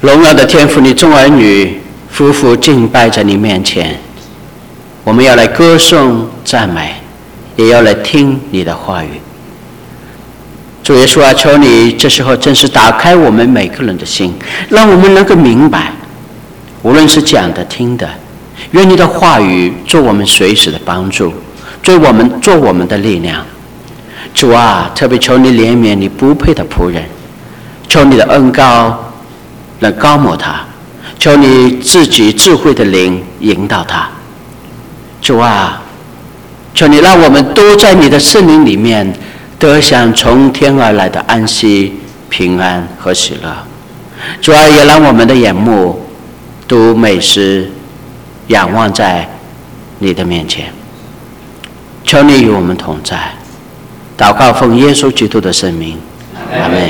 荣耀的天父，你众儿女夫妇敬拜在你面前，我们要来歌颂赞美，也要来听你的话语。主耶稣啊，求你这时候真是打开我们每个人的心，让我们能够明白，无论是讲的听的，愿你的话语做我们随时的帮助，做我们的力量。主啊，特别求你怜悯你不配的仆人，求你的恩膏能高抹他，求你自己智慧的灵引导他。主啊，求你让我们都在你的圣灵里面得享从天而来的安息、平安和喜乐。主啊，也让我们的眼目都每时仰望在你的面前。求你与我们同在。祷告奉耶稣基督的圣名，阿们。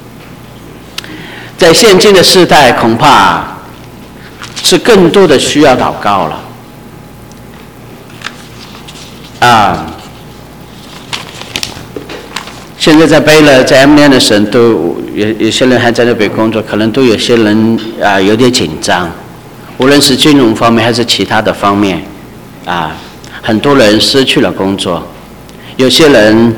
在现今的世代，恐怕是更多的需要祷告了。现在在贝勒，在 M 的省都有些人还在那边工作，可能都有些人有点紧张，无论是金融方面还是其他的方面，很多人失去了工作，有些人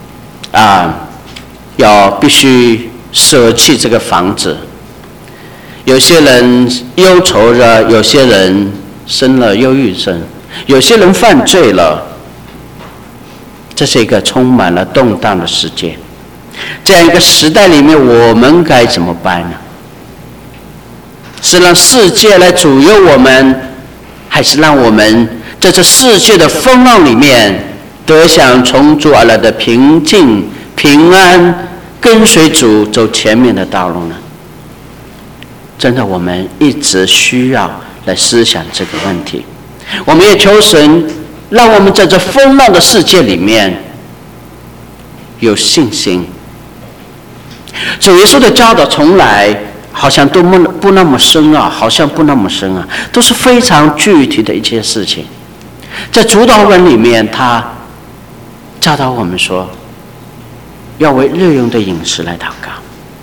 要必须舍弃这个房子，有些人忧愁着，有些人生了忧郁症，有些人犯罪了。这是一个充满了动荡的世界，这样一个时代里面，我们该怎么办呢？是让世界来左右我们，还是让我们在这世界的风浪里面得享从主而来的平静、平安，跟随主走前面的道路呢？真的，我们一直需要来思想这个问题。我们也求神让我们在这风浪的世界里面有信心。主耶稣的教导从来好像都不那么深都是非常具体的一些事情。在主祷文里面，他教导我们说，要为日用的饮食来祷告，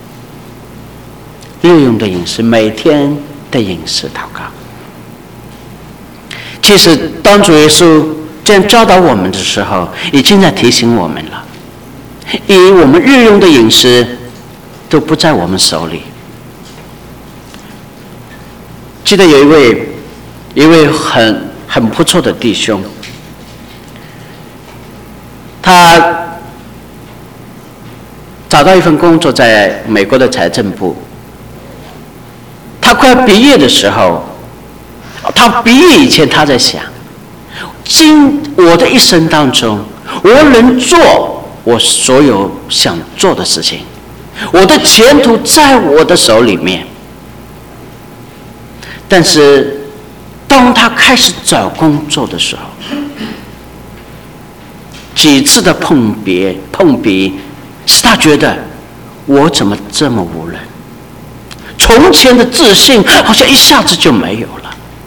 日用的饮食，每天的饮食祷告。其实当主耶稣这样教导我们的时候，已经在提醒我们了，因为我们日用的饮食都不在我们手里。记得有一位很不错的弟兄，他找到一份工作，在美国的财政部。他快毕业的时候，他毕业以前他在想，我的一生当中，我能做我所有想做的事情，我的前途在我的手里面。但是当他开始找工作的时候，几次的碰壁，使他觉得我怎么这么无能，从前的自信好像一下子就没有了。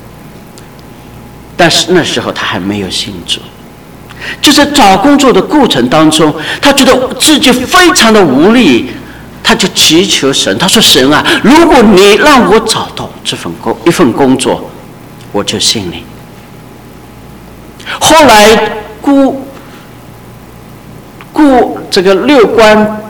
但是那时候他还没有信主，就在找工作的过程当中，他觉得自己非常的无力，他就祈求神，他说：神啊，如果你让我找到一份工作，我就信你。后来雇这个6官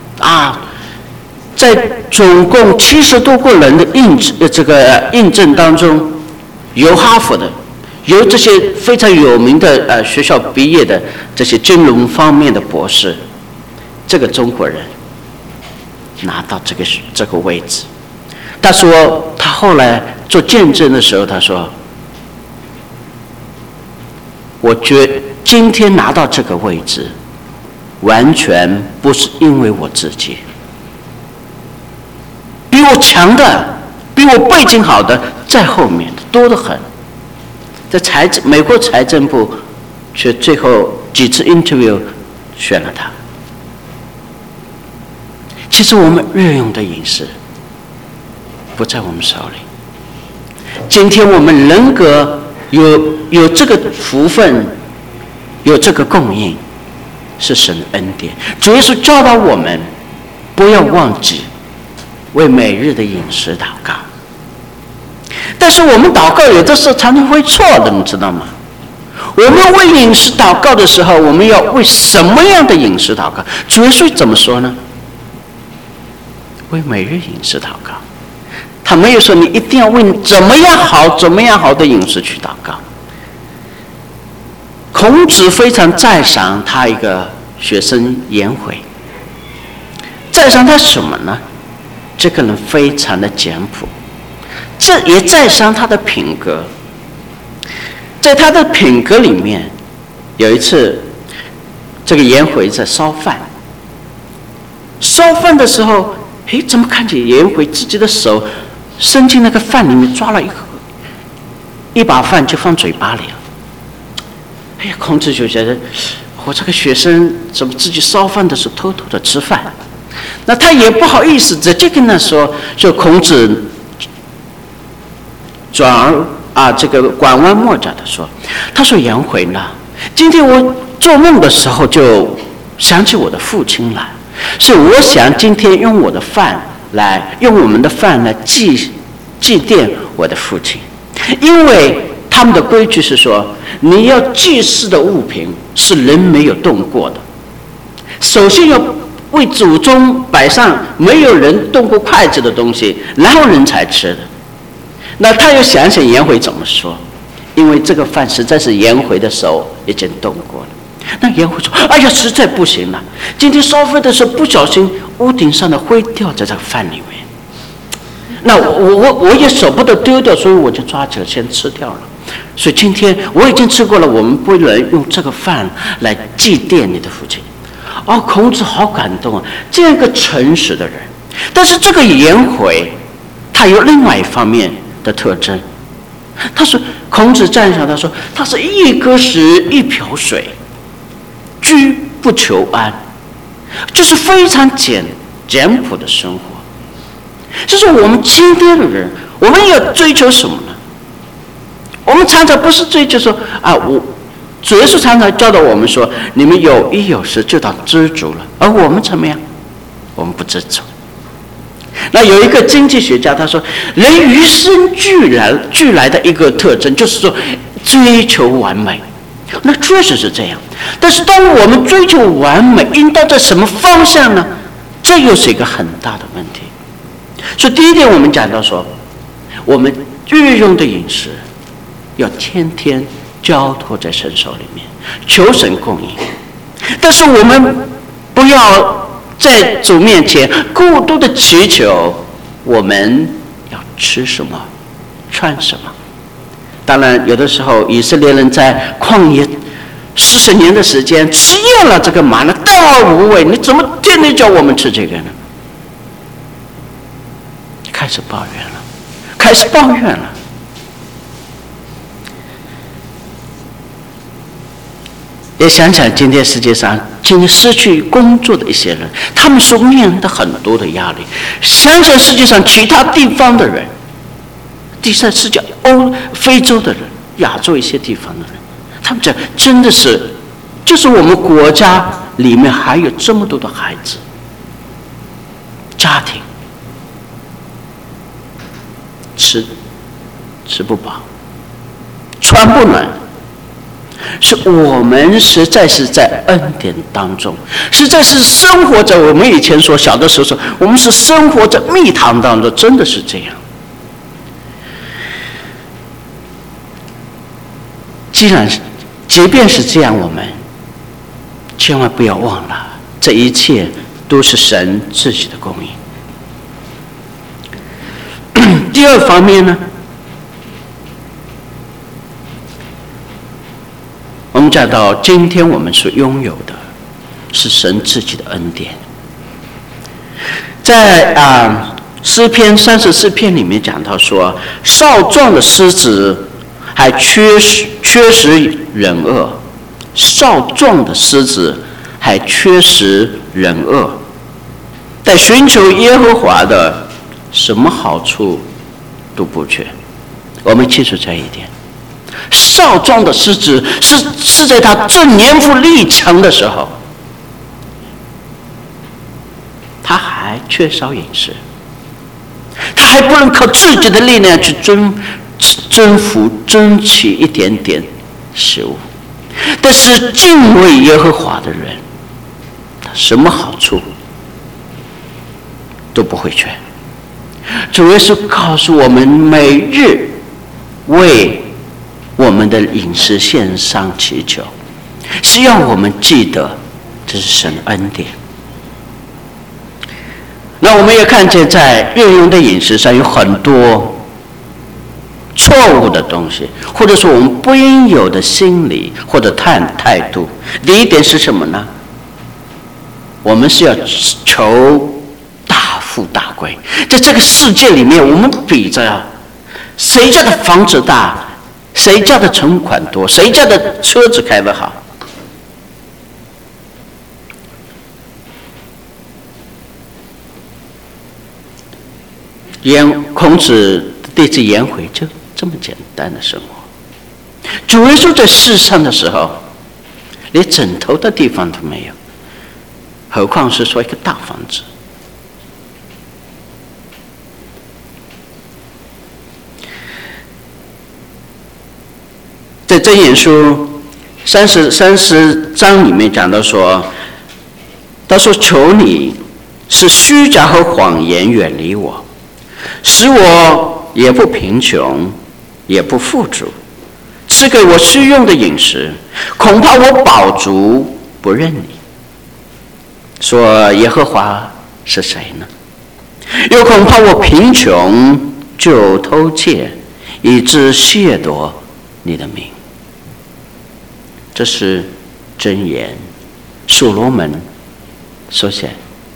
在总共70多个人的应征当中，有哈佛的，有这些非常有名的学校毕业的这些金融方面的博士，这个中国人拿到这个位置。他说他后来做见证的时候，他说，我觉得今天拿到这个位置完全不是因为我自己，比我强的，比我背景好的在后面的多得很。在美国财政部却最后几次 interview 选了他。其实我们日用的饮食不在我们手里。今天我们人格有这个福分，有这个供应，是神的恩典。主耶稣教导我们不要忘记为每日的饮食祷告。但是我们祷告有的时候常常会错的，你知道吗？我们为饮食祷告的时候，我们要为什么样的饮食祷告？主耶稣怎么说呢？为每日饮食祷告。他没有说你一定要为怎么样好的饮食去祷告。孔子非常赞赏他一个学生颜回，赞赏他什么呢？这个人非常的简朴，这也赞赏他的品格。在他的品格里面，有一次，这个颜回在烧饭的时候，怎么看见颜回自己的手伸进那个饭里面，抓了一把饭就放嘴巴里了。孔子就觉得，我这个学生怎么自己烧饭的时候偷偷的吃饭？那他也不好意思直接跟他说，就孔子这个拐弯抹角的说，他说颜回呢，今天我做梦的时候就想起我的父亲来，所以我想今天用我们的饭来祭奠我的父亲，因为他们的规矩是说，你要祭祀的物品是人没有动过的，首先要为祖宗摆上没有人动过筷子的东西，然后人才吃的。那他又想想颜回怎么说，因为这个饭实在是颜回的手已经动过了。那颜回说，哎呀，实在不行了，今天烧饭的时候不小心屋顶上的灰掉在这个饭里面，那我也舍不得丢掉，所以我就抓起来先吃掉了。所以今天我已经吃过了，我们不能用这个饭来祭奠你的父亲。孔子好感动啊，这样一个诚实的人。但是这个颜回他有另外一方面的特征，他说，孔子赞赏他说，他是一盅食一瓢水，居不求安，就是非常简朴的生活。就是我们今天的人，我们要追求什么呢？我们常常不是追求说主耶稣常常教导我们说，你们有衣有食就当知足了，而我们怎么样？我们不知足。那有一个经济学家他说，人与生俱来的一个特征就是说追求完美。那确实是这样，但是当我们追求完美，应当在什么方向呢？这又是一个很大的问题。所以第一点，我们讲到说，我们日用的饮食要天天交托在神手里面，求神供应。但是我们不要在主面前过多的祈求我们要吃什么穿什么。当然有的时候以色列人在旷野40年的时间吃厌了这个玛纳，淡而无味，你怎么天天叫我们吃这个呢？开始抱怨了。也想想今天世界上今天失去工作的一些人，他们所面临的很多的压力。想想世界上其他地方的人，第三世界非洲的人，亚洲一些地方的人，他们讲真的是，就是我们国家里面还有这么多的孩子，家庭吃不饱，穿不暖。是我们实在是在恩典当中，实在是生活在我们以前所小的时候说，我们是生活在蜜糖当中，真的是这样。即便是这样，我们千万不要忘了，这一切都是神自己的供应。第二方面呢，我们讲到今天我们所拥有的是神自己的恩典。在诗篇34篇里面讲到说，少壮的狮子还缺食忍饿，少壮的狮子还缺食忍饿，但寻求耶和华的什么好处都不缺。我们记住这一点，少壮的狮子是在他正年富力强的时候，他还缺少饮食， 他还不能靠自己的力量去征服、争取一点点食物。但是敬畏耶和华的人，他什么好处都不会缺。主耶稣告诉我们，每日为我们的饮食献上祈求，是要我们记得这是神恩典。那我们也看见在运用的饮食上有很多错误的东西，或者说我们不应有的心理或者态度。第一点是什么呢？我们是要求大富大贵。在这个世界里面，我们比着谁家的房子大，谁家的存款多，谁家的车子开得好。孔子弟子颜回就这么简单的生活。主耶稣在世上的时候，连枕头的地方都没有，何况是说一个大房子。在箴言书30章里面讲到说，他说求你使虚假和谎言远离我，使我也不贫穷，也不富足，赐给我需用的饮食，恐怕我饱足不认你。说耶和华是谁呢？又恐怕我贫穷就偷窃，以致亵渎你的名。这是箴言，所罗门所写，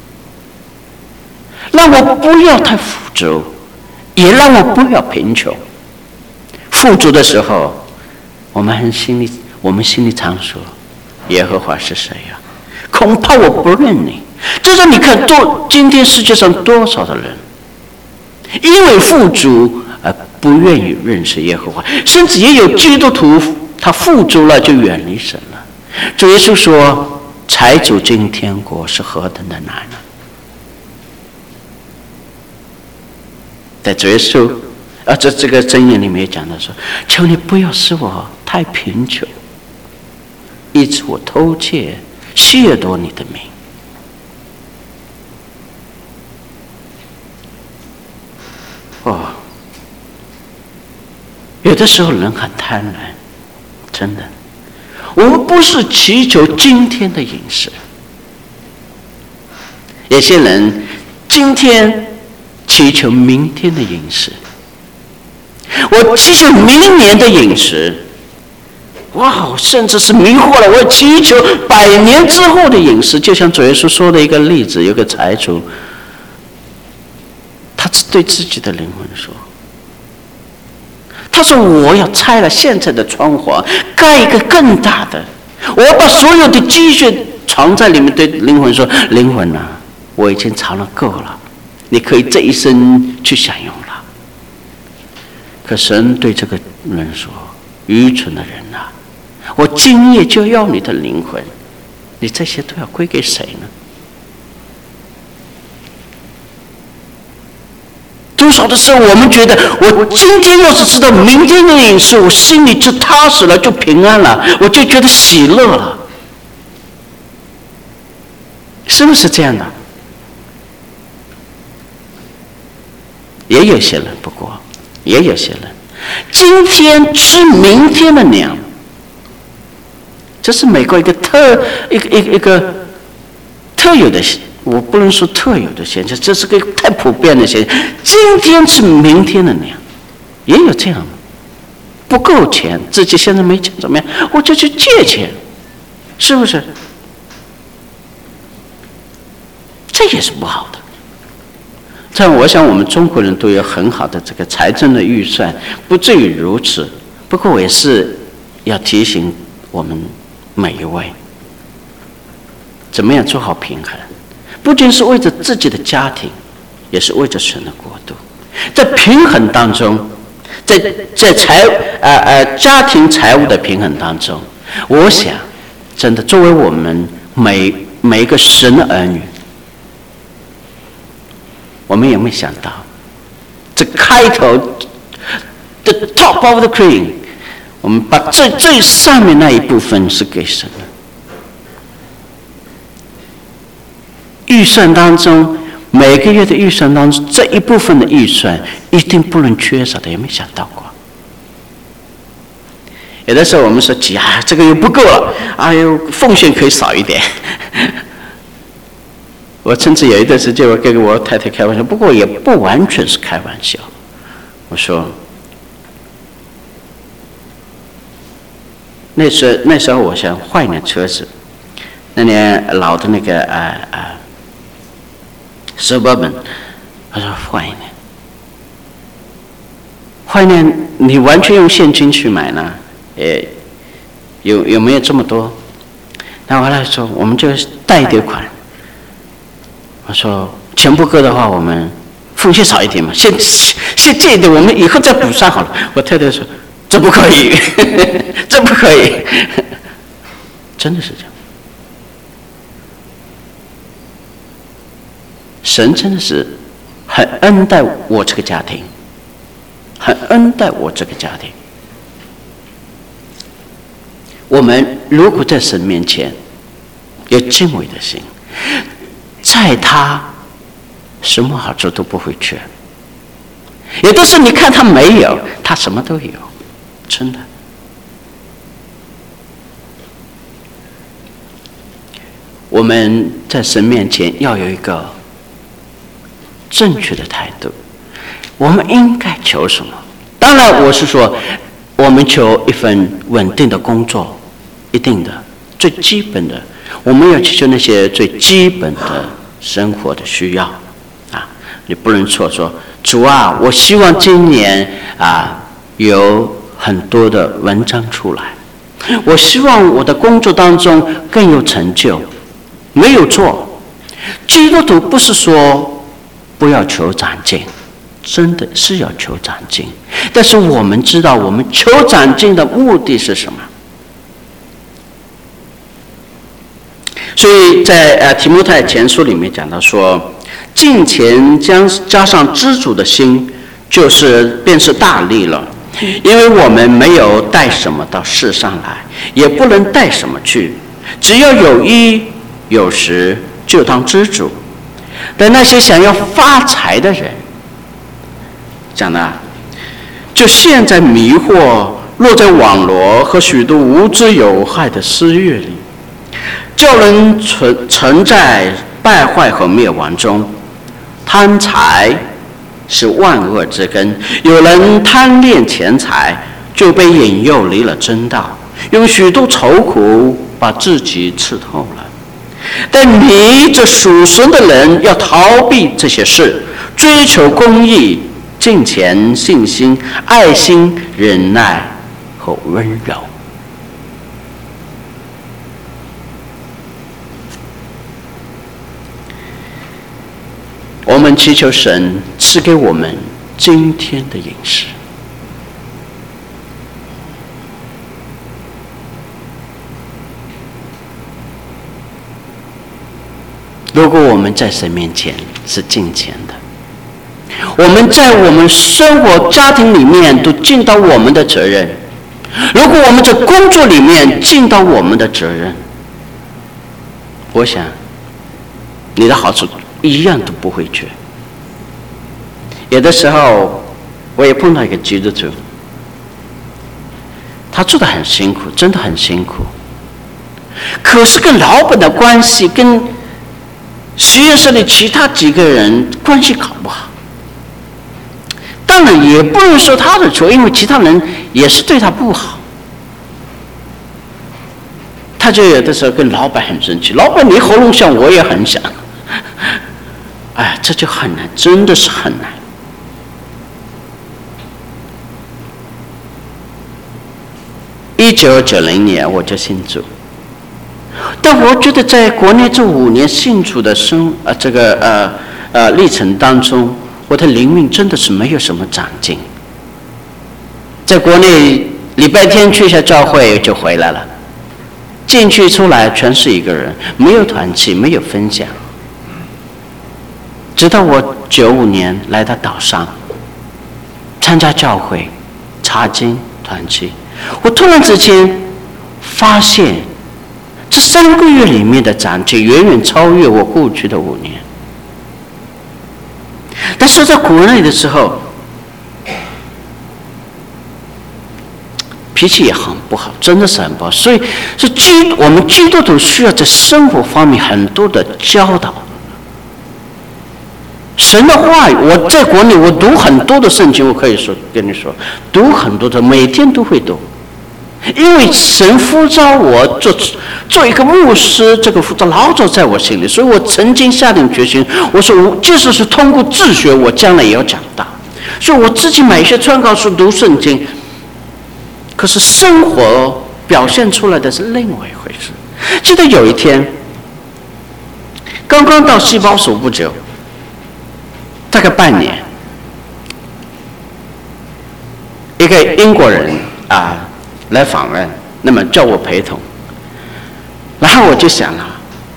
让我不要太富足，也让我不要贫穷。富足的时候，我们心里常说，耶和华是谁呀？恐怕我不认你。这让你看今天世界上多少的人，因为富足而不愿意认识耶和华，甚至也有基督徒，他富足了就远离神了。主耶稣说，财主进天国是何等的难啊！在主耶稣这个箴言里面讲到说，求你不要使我太贫穷，以致我偷窃亵渎你的名。有的时候人很贪婪，真的，我们不是祈求今天的饮食，有些人今天祈求明天的饮食，我祈求明年的饮食，哇，甚至是迷惑了，我祈求100年之后的饮食。就像主耶稣说的一个例子，有个财主，他对自己的灵魂说，他说我要拆了现在的窗户，盖一个更大的，我把所有的积蓄藏在里面。对灵魂说，灵魂啊，我已经藏了够了，你可以这一生去享用了。可神对这个人说，愚蠢的人啊，我今夜就要你的灵魂，你这些都要归给谁呢？多少的时候我们觉得，我今天要是知道明天的饮食，我心里就踏实了，就平安了，我就觉得喜乐了，是不是这样的？也有些人，不过也有些人今天吃明天的粮，这是美国一个特有的，我不能说特有的现象，这是个太普遍的现象。今天吃明天的粮，也有这样的，不够钱，自己现在没钱怎么样，我就去借钱，是不是？这也是不好的。但我想我们中国人都有很好的这个财政的预算，不至于如此。不过我也是要提醒我们每一位，怎么样做好平衡，不仅是为着自己的家庭，也是为着神的国度。在平衡当中，在家庭财务的平衡当中，我想真的作为我们每一个神的儿女，我们有没有想到， 开头 ，the top of the cream， 我们把最上面那一部分是给神的。预算当中，每个月的预算当中，这一部分的预算一定不能缺少的，有没有想到过？有的时候我们说急这个又不够了，哎呦，奉献可以少一点。我甚至有一段时间，我跟我太太开玩笑，不过也不完全是开玩笑。我说，那时候我想换一辆车子，那年老的那个Suburban， 我说换一辆，你完全用现金去买呢？有没有这么多？那后来说，我们就贷一点款。我说钱不够的话，我们奉献少一点嘛，先这一点，我们以后再补上好了。我太太说，这不可以，这不可以，真的是这样。神真的是很恩待我这个家庭，很恩待我这个家庭。我们如果在神面前有敬畏的心，在他什么好处都不会缺。有的时候你看他没有，他什么都有，真的。我们在神面前要有一个正确的态度。我们应该求什么？当然，我是说，我们求一份稳定的工作，一定的最基本的，我们要祈求那些最基本的生活的需要啊！你不能说主啊，我希望今年有很多的文章出来，我希望我的工作当中更有成就。没有错，基督徒不是说不要求长进，真的是要求长进，但是我们知道我们求长进的目的是什么。所以在提摩太前书里面讲到说，敬虔加上知足的心，便是大利了。因为我们没有带什么到世上来，也不能带什么去，只要有衣有食，就当知足。但那些想要发财的人，讲的就陷在迷惑，落在网罗和许多无知有害的私欲里，叫人沉在败坏和灭亡中。贪财是万恶之根，有人贪恋钱财，就被引诱离了真道，用许多愁苦把自己刺透了。但你这属神的人要逃避这些事，追求公义、敬虔、信心、爱心、忍耐和温柔。我们祈求神赐给我们今天的饮食。如果我们在神面前是敬虔的，我们在我们生活家庭里面都尽到我们的责任，如果我们在工作里面尽到我们的责任，我想你的好处一样都不会缺。有的时候我也碰到一个基督徒，他做得很辛苦，真的很辛苦，可是跟老板的关系跟实验室里其他几个人关系搞不好。当然也不能说他的错，因为其他人也是对他不好。他就有的时候跟老板很生气，老板你喉咙响我也很响。哎，这就很难，真的是很难。1990年我就信主，但我觉得在国内这5年信主的历程当中，我的灵命真的是没有什么长进。在国内礼拜天去一下教会就回来了，进去出来全是一个人，没有团契，没有分享。直到我95年来到岛上， 参加教会、查经、团契。我突然之间发现，这3个月里面的长进远远超越我过去的5年。但是在国内的时候，脾气也很不好，真的是很不好。所以我们基督徒需要在生活方面很多的教导。神的话语，我在国内我读很多的圣经，我可以说跟你说，读很多的，每天都会读。因为神呼召我做一个牧师，这个呼召老早在我心里，所以我曾经下定决心，我说即使是通过自学，我将来也要讲道。所以我自己买一些参考书读圣经，可是生活表现出来的是另外一回事。记得有一天，刚刚到细胞所不久，大概半年，一个英国人来访问，那么叫我陪同，然后我就想了，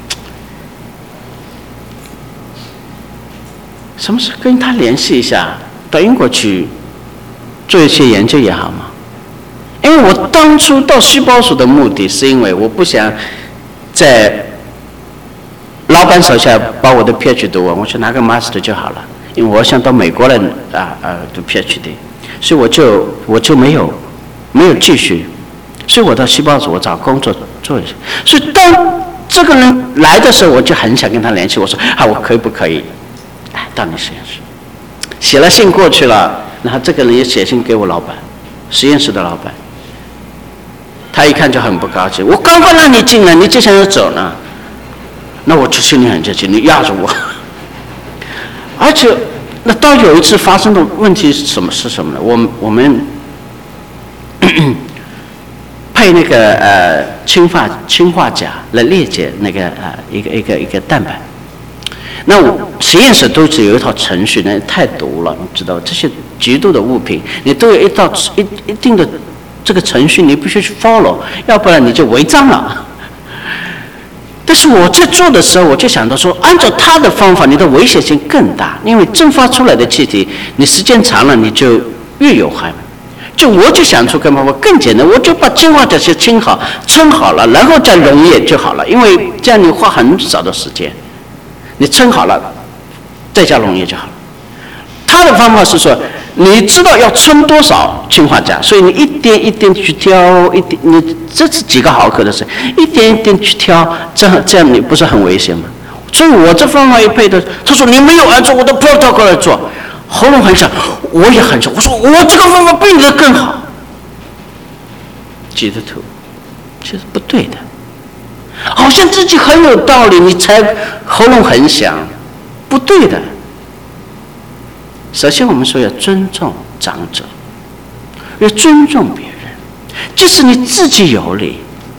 什么事跟他联系一下，到英国去做一些研究也好嘛。因为我当初到细胞所的目的是因为我不想在老板手下把我的 PhD 读完，我去拿个 Master 就好了。因为我想到美国来读 PhD， 所以我就没有继续，所以我到细胞所我找工作做一下。所以当这个人来的时候，我就很想跟他联系，我说我可以不可以到你实验室？写了信过去了，然后这个人也写信给我老板，实验室的老板，他一看就很不高兴，我刚刚让你进来，你就想要走呢？那我就心里很着急，你压着我。而且，那到有一次发生的问题是什么呢？我们配那个氰化钾来裂解那个一个蛋白。那实验室都是有一套程序，那太毒了，你知道这些极度的物品，你都有一定的这个程序，你必须去 follow， 要不然你就违章了。但是我在做的时候，我就想到说，按照他的方法，你的危险性更大，因为蒸发出来的气体，你时间长了，你就越有害。我就想出个办法更简单，我就把氰化钾先称好了，然后再溶液就好了，因为这样你花很少的时间，你称好了，再加溶液就好了。他的方法是说，你知道要称多少氰化钾，所以你一点一点去挑，你这是几个毫克的事，一点一点去挑，这样你不是很危险吗？所以我这方法一配的，他说你没有按照我的 protocol 来做，喉咙很响，我也很响，我说我这个方法比你的更好。基督徒其实不对的，好像自己很有道理，你才喉咙很响，不对的。首先我们说要尊重长者，要尊重别人，即使你自己有理，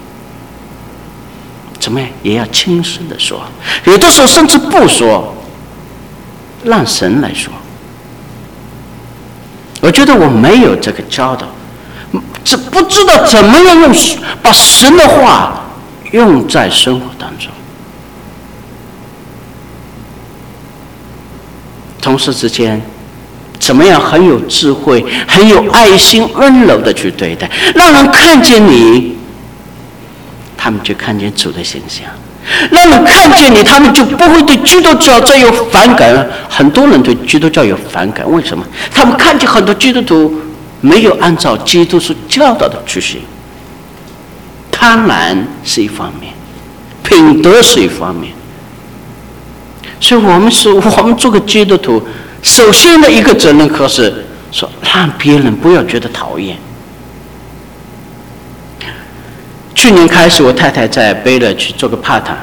怎么样也要轻声的说，有的时候甚至不说，让神来说。我觉得我没有这个教导，不知道怎么样把神的话用在生活当中。同事之间怎么样很有智慧、很有爱心、温柔的去对待，让人看见你，他们就看见主的形象；让人看见你，他们就不会对基督教再有反感。很多人对基督教有反感，为什么？他们看见很多基督徒没有按照基督所教导的去行。贪婪是一方面，品德是一方面。所以我们做个基督徒，首先的一个责任可是说，让别人不要觉得讨厌。去年开始，我太太在贝勒去做个 part-time，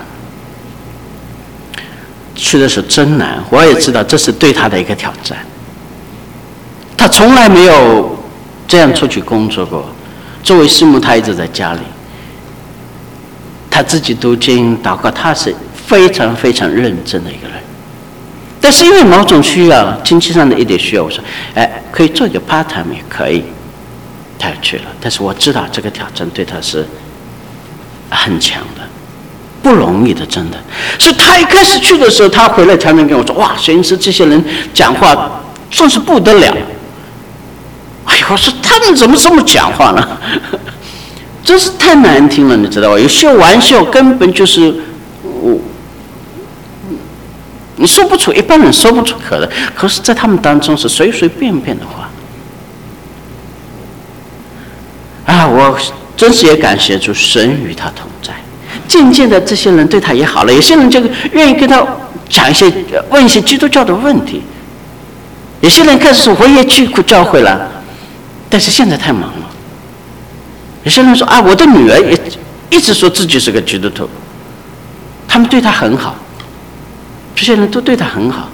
去的时候真难，我也知道这是对她的一个挑战。她从来没有这样出去工作过，作为师母，她一直在家里，她自己读经祷告，她是非常非常认真的一个人。但是因为某种需要，经济上的一点需要，我说可以做一个 part-time 也可以，他就去了。但是我知道这个挑战对他是很强的，不容易的，真的。所以他一开始去的时候，他回来常常跟我说，哇，玄师这些人讲话真是不得了。 哎呀，我说他们怎么这么讲话呢？真是太难听了，你知道吧？有些玩笑根本就是你说不出，一般人说不出口的，可是在他们当中是随随便便的话。啊，我真是也感谢主，神与他同在。渐渐的，这些人对他也好了，有些人就愿意跟他讲一些、问一些基督教的问题。有些人开始说我也去过教会了，但是现在太忙了。有些人说啊，我的女儿也一直说自己是个基督徒，他们对他很好，这些人都对他很好，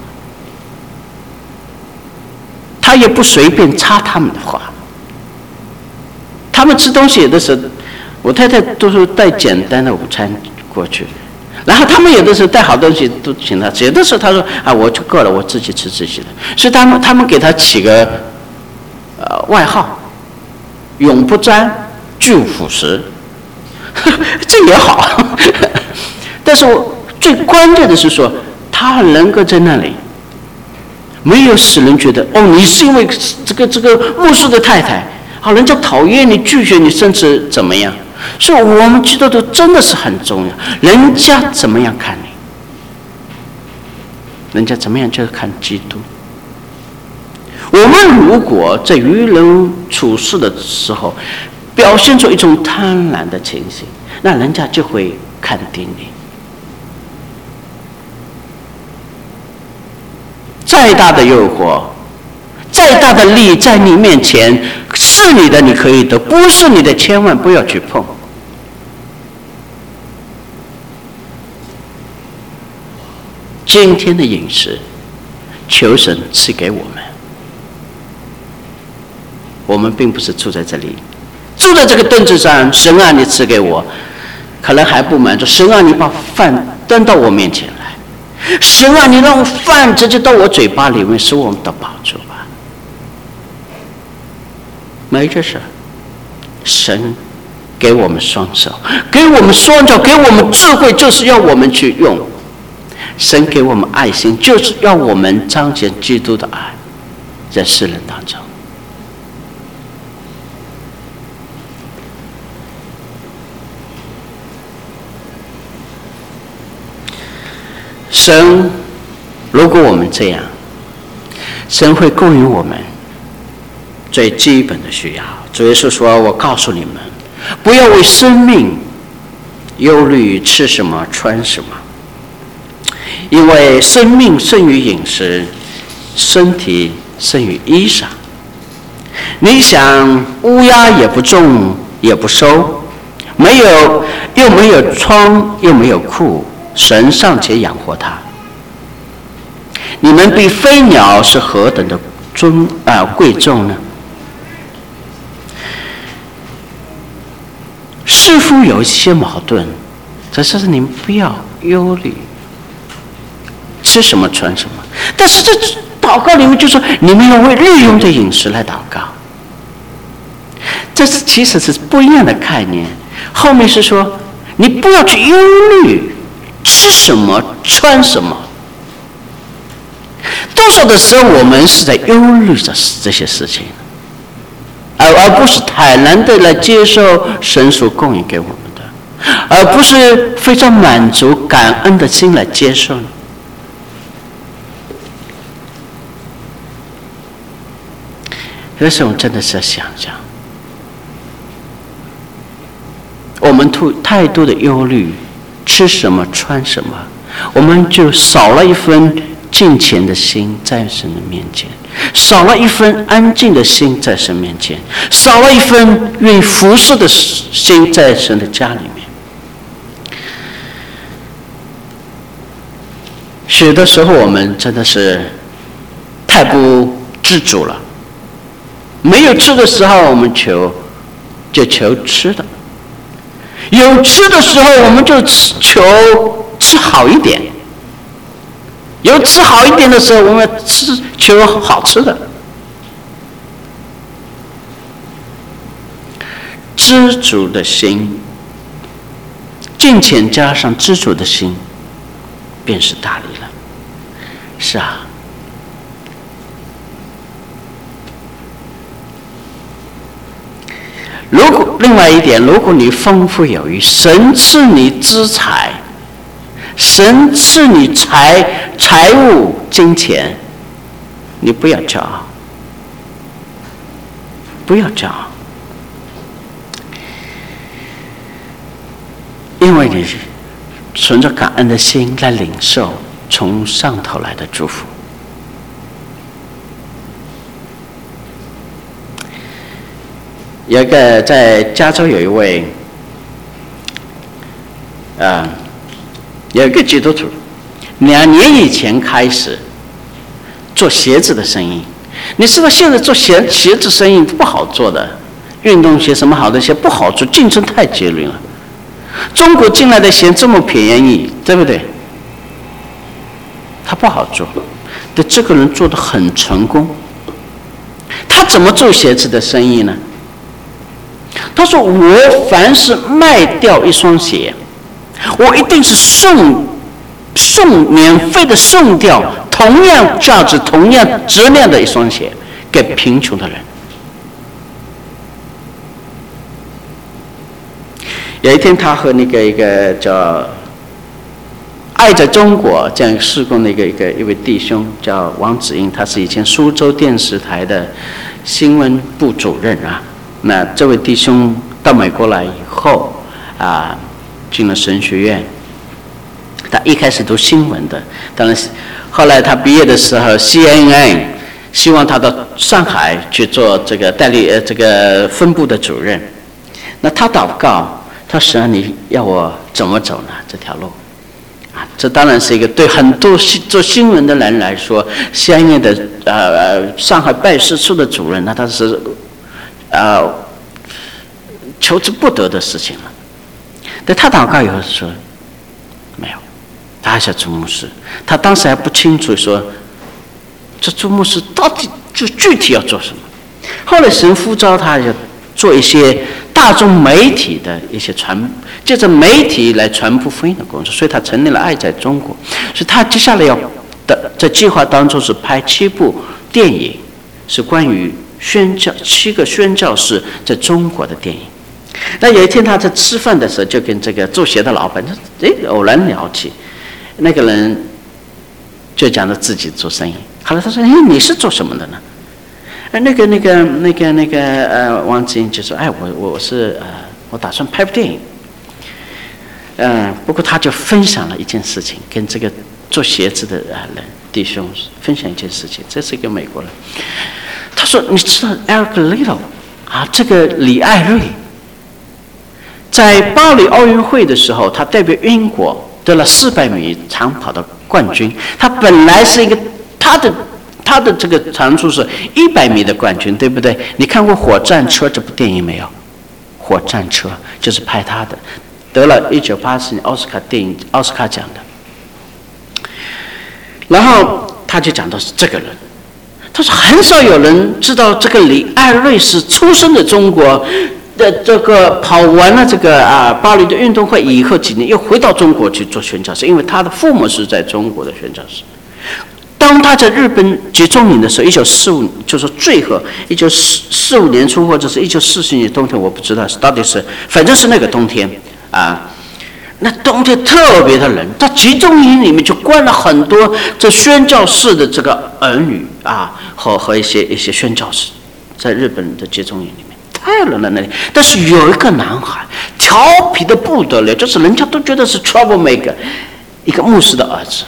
他也不随便插他们的话。他们吃东西有的时候，我太太都是带简单的午餐过去，然后他们有的时候带好东西都请他吃，有的时候他说啊我就够了，我自己吃自己的。所以他们给他起个外号，永不沾拒腐蚀，这也好。但是我最关键的是说，他能够在那里没有使人觉得哦，你是因为这个牧师的太太。好，人家讨厌你、拒绝你，甚至怎么样？所以我们基督徒真的是很重要。人家怎么样看你，人家怎么样就是看基督。我们如果在与人处事的时候，表现出一种贪婪的情形，那人家就会看低你。再大的诱惑，再大的利在你面前，是你的你可以得，不是你的千万不要去碰。今天的饮食，求神赐给我们。我们并不是住在这里，住在这个凳子上，神啊，你赐给我，可能还不满足。神啊，你把饭端到我面前来，神啊，你让饭直接到我嘴巴里面，使我们得饱足吧。没这事，神给我们双手，给我们双脚，给我们智慧，就是要我们去用。神给我们爱心，就是要我们彰显基督的爱，在世人当中。神，如果我们这样，神会供应我们最基本的需要。主耶稣说，我告诉你们，不要为生命忧虑吃什么穿什么，因为生命胜于饮食，身体胜于衣裳。你想乌鸦也不种也不收，又没有窗又没有库，神尚且养活它，你们比飞鸟是何等的贵重呢？似乎有一些矛盾，这是你们不要忧虑，吃什么穿什么。但是这祷告里面就说，你们要为日用的饮食来祷告。这是其实是不一样的概念。后面是说，你不要去忧虑吃什么穿什么。多数的时候，我们是在忧虑着这些事情，而不是坦然的来接受神所供应给我们的，而不是非常满足感恩的心来接受。有时候真的是要想想，我们太多的忧虑，吃什么穿什么，我们就少了一份敬虔的心在神的面前，少了一份安静的心在神面前，少了一份愿意服侍的心在神的家里面。许多时候我们真的是太不自主了，没有吃的时候我们求吃的，有吃的时候我们就求吃好一点，有吃好一点的时候我们求好吃的。知足的心，敬虔加上知足的心，便是大礼了。是啊， 另外一点，如果你丰富有余，神赐你资财，神赐你财物金钱，你不要骄傲，不要骄傲，因为你存着感恩的心来领受从上头来的祝福。有一个在加州有一位，有一个基督徒，2年以前开始做鞋子的生意。你知道现在做鞋子生意不好做的，运动鞋什么好的鞋不好做，竞争太激烈了。中国进来的鞋这么便宜，对不对？他不好做，但这个人做得很成功。他怎么做鞋子的生意呢？他说：“我凡是卖掉一双鞋，我一定是免费的送掉同样价值、同样质量的一双鞋给贫穷的人。”有一天，他和一个叫爱在中国这样事工的一位弟兄叫王子英，他是以前苏州电视台的新闻部主任啊。那这位弟兄到美国来以后进了神学院。他一开始读新闻的，当然后来他毕业的时候 CNN 希望他到上海去做这个这个分部的主任。那他祷告，他说：“神，你要我怎么走呢？这条路这当然是一个对很多做新闻的人来说，相应的上海办事处的主任，那他是求之不得的事情了。但他祷告以后说没有，他还是要做牧师。他当时还不清楚说这做牧师到底就具体要做什么。后来神呼召他要做一些大众媒体的一些借着媒体来传播福音的工作，所以他成立了爱在中国。所以他接下来在计划当中是拍7部电影，是关于7个宣教士在中国的电影。那有一天他在吃饭的时候，就跟这个做鞋的老板偶然聊起，那个人就讲到自己做生意。后来他说：“你是做什么的呢？”王子英就说：“我打算拍部电影。”不过他就分享了一件事情，跟这个做鞋子的弟兄分享一件事情。这是一个美国人，他说：“你知道 Eric Liddell 这个李艾瑞，在巴黎奥运会的时候，他代表英国得了400米长跑的冠军。他本来是一个他的这个长处是100米的冠军，对不对？你看过《火战车》这部电影没有？《火战车》就是拍他的，得了1984年奥斯卡奖的。然后他就讲到是这个人，他说很少有人知道这个李艾瑞是出生的中国的这个跑完了这个巴黎的运动会以后几年又回到中国去做宣教士，因为他的父母是在中国的宣教士。当他在日本集中营的时候，1945就是最后1945年初或者是1940年冬天，我不知道到底是，反正是那个冬天那冬天特别的冷，在集中营里面就关了很多这宣教士的这个儿女和一些宣教士，在日本的集中营里面太冷了那里。但是有一个男孩调皮的不得了，就是人家都觉得是 troublemaker， 一个牧师的儿子。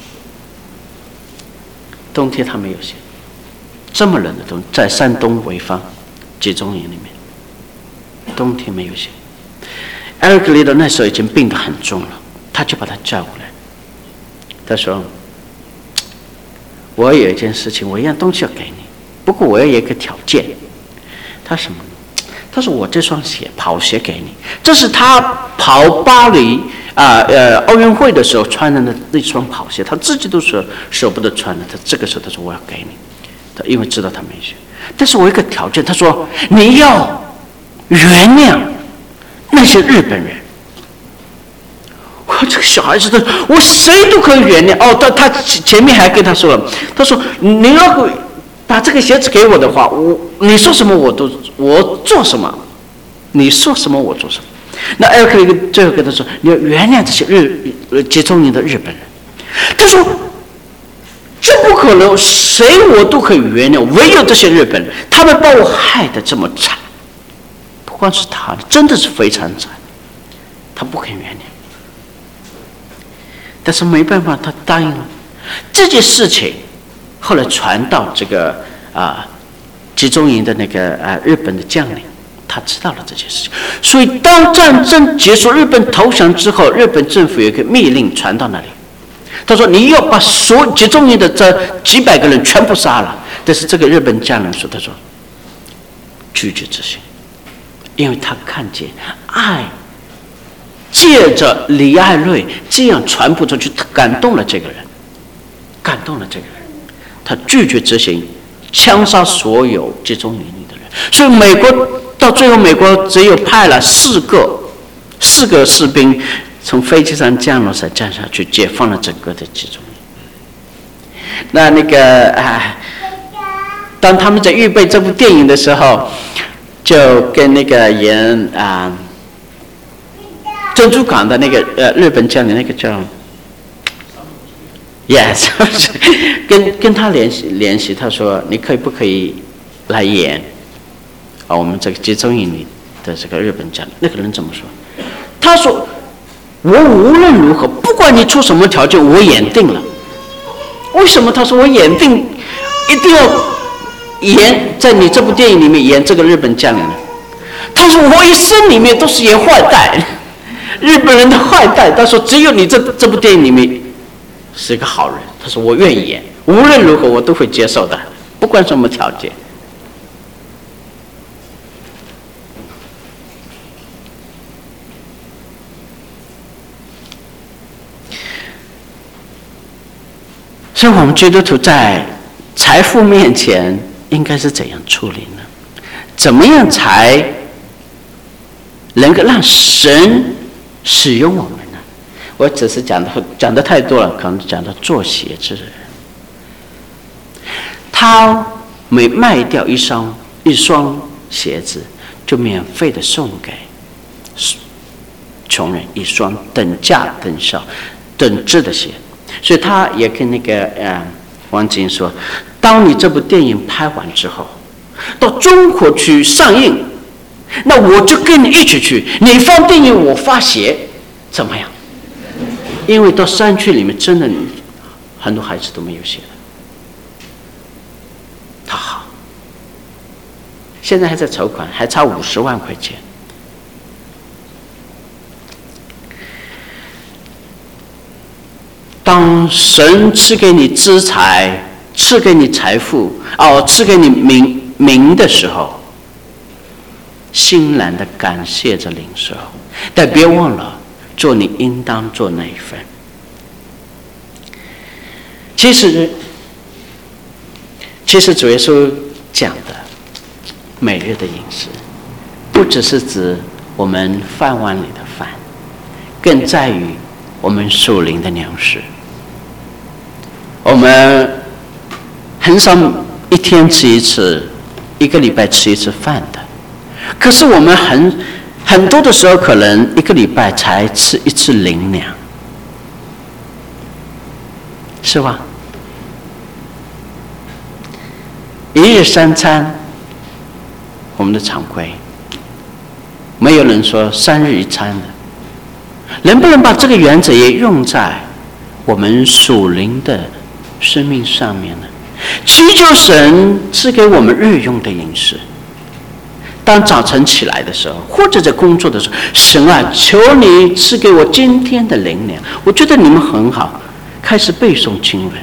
冬天他没有鞋，这么冷的冬，在山东潍坊集中营里面，冬天没有鞋。Eric Liddell 那时候已经病得很重了，他就把他叫过来，他说：“我有一件事情，我一样东西要给你，不过我要有一个条件。”他什么？他说：“我这双鞋，跑鞋给你，这是他跑巴黎奥运会的时候穿的那双跑鞋，他自己都舍不得穿的。他这个时候他说我要给你，他因为知道他没鞋，但是我有一个条件，他说你要原谅那些日本人。我这个小孩子的，我谁都可以原谅。他前面还跟他说了，他说你如果把这个鞋子给我的话，你说什么我做什么。 你说什么我做什么。那艾克利最后跟他说：“你要原谅这些集中营的日本人。”他说：“这不可能，谁我都可以原谅，唯有这些日本人，他们把我害得这么惨。不光是他，真的是非常惨，他不肯原谅。但是没办法，他答应了。这件事情后来传到这个集中营的那个日本的将领。”他知道了这件事情，所以当战争结束，日本投降之后，日本政府有一个密令传到那里，他说：“你要把所有集中营的这几百个人全部杀了。”但是这个日本将领说：“他说拒绝执行，因为他看见爱借着李艾瑞这样传播出去，他感动了这个人，他拒绝执行，枪杀所有集中营里的人。所以美国。”到最后，美国只有派了4个士兵从飞机上降落才降下去，解放了整个的集中营。那个当他们在预备这部电影的时候，就跟那个演珍珠港的那个日本将领，那个叫，yes， 跟他联系，他说你不可以来演。我们这个集中营里的这个日本将领，那个人怎么说？他说：“我无论如何，不管你出什么条件，我演定了。”为什么？他说：“我演定，一定要演在你这部电影里面演这个日本将领。”他说：“我一生里面都是演坏蛋，日本人的坏蛋。”他说：“只有你这部电影里面是一个好人。”他说：“我愿意演，无论如何我都会接受的，不管什么条件。”所以我们基督徒在财富面前应该是怎样处理呢？怎么样才能够让神使用我们呢？我只是讲的太多了，可能讲到做鞋子的人，他每卖掉一双鞋子，就免费的送给穷人一双等价等效等质的鞋。所以他也跟那个王晶说：“当你这部电影拍完之后，到中国去上映，那我就跟你一起去，你放电影，我发鞋，怎么样？”因为到山区里面，真的很多孩子都没有鞋的。他好，现在还在筹款，还差50万块钱。当神赐给你资财，赐给你财富，赐给你名的时候，欣然的感谢着领受，但别忘了做你应当做那一份。其实主耶稣讲的每日的饮食，不只是指我们饭碗里的饭，更在于我们属灵的粮食。我们很少一天吃一次，一个礼拜吃一次饭的，可是我们很多的时候，可能一个礼拜才吃一次灵粮，是吧？一日3餐，我们的常规，没有人说3日1餐的。能不能把这个原则也用在我们属灵的生命上面呢？祈求神赐给我们日用的饮食。当早晨起来的时候，或者在工作的时候，神啊，求你赐给我今天的灵粮。我觉得你们很好，开始背诵经文。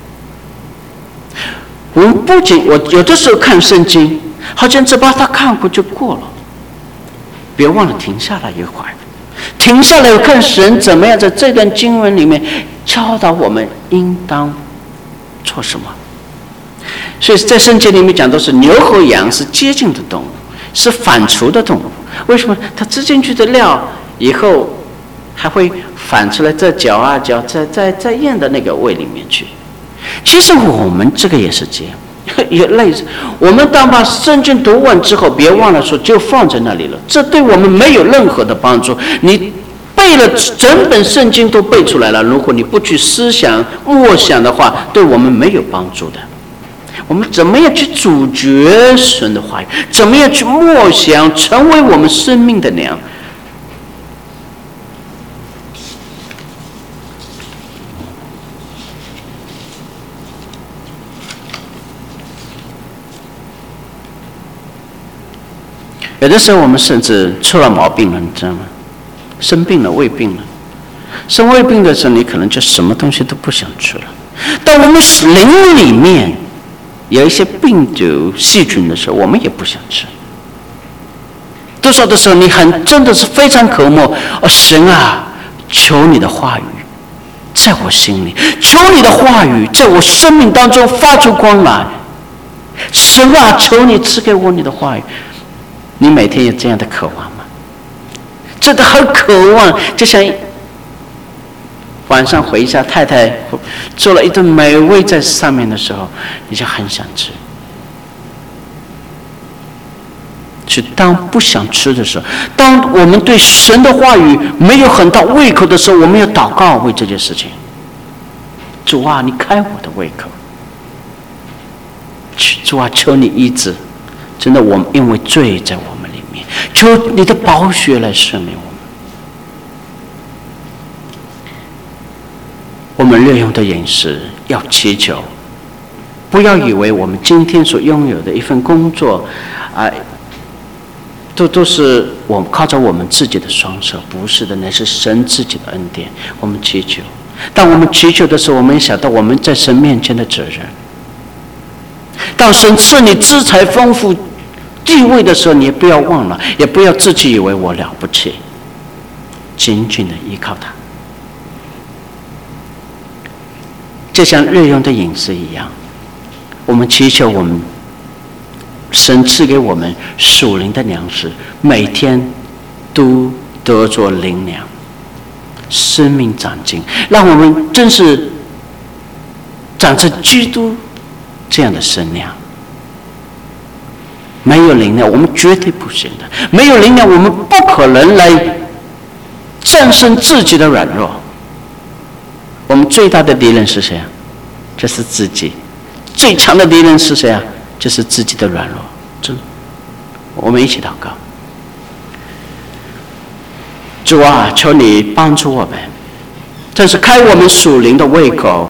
我们不仅我有的时候看圣经，好像只把它看过就过了，别忘了停下来一会儿，停下来看神怎么样在这段经文里面教导我们应当做什么。所以在圣经里面讲都是牛和羊是接近的动物，是反刍的动物。为什么？它吃进去的料以后还会反出来，再嚼啊嚼，再咽到那个胃里面去。其实我们这个也是这样， 也类似。我们当把圣经读完之后，别忘了说就放在那里了，这对我们没有任何的帮助。你背了整本圣经都背出来了，如果你不去思想默想的话，对我们没有帮助的。我们怎么样去咀嚼神的话语？怎么样去默想，成为我们生命的粮？有的时候我们甚至出了毛病了，你知道吗？生病了、胃病了，生胃病的时候，你可能就什么东西都不想吃了。当我们灵里面有一些病毒、细菌的时候，我们也不想吃。多少的时候，你真的是非常渴慕，神啊，求你的话语在我心里，求你的话语在我生命当中发出光来。神啊，求你赐给我你的话语。你每天有这样的渴望吗？真的很渴望，就像晚上回家，太太做了一顿美味在上面的时候，你就很想吃。是当不想吃的时候，当我们对神的话语没有很大胃口的时候，我们要祷告为这件事情。主啊，你开我的胃口。主啊，求你医治。真的，我们因为罪在我们里面，求你的宝血来赦免我们。我们日用的饮食要祈求，不要以为我们今天所拥有的一份工作，都是我们靠着我们自己的双手，不是的，那是神自己的恩典。我们祈求，当我们祈求的时候，我们也想到我们在神面前的责任。当神赐你资财丰富地位的时候，你也不要忘了，也不要自己以为我了不起，紧紧的依靠他。就像日用的饮食一样，我们祈求我们神赐给我们属灵的粮食，每天都得着灵粮，生命长进，让我们真是长成基督这样的身量。没有灵粮，我们绝对不行的。没有灵粮，我们不可能来战胜自己的软弱。我们最大的敌人是谁啊？就是自己。最强的敌人是谁啊？就是自己的软弱。真，我们一起祷告。主啊，求你帮助我们，真是开我们属灵的胃口，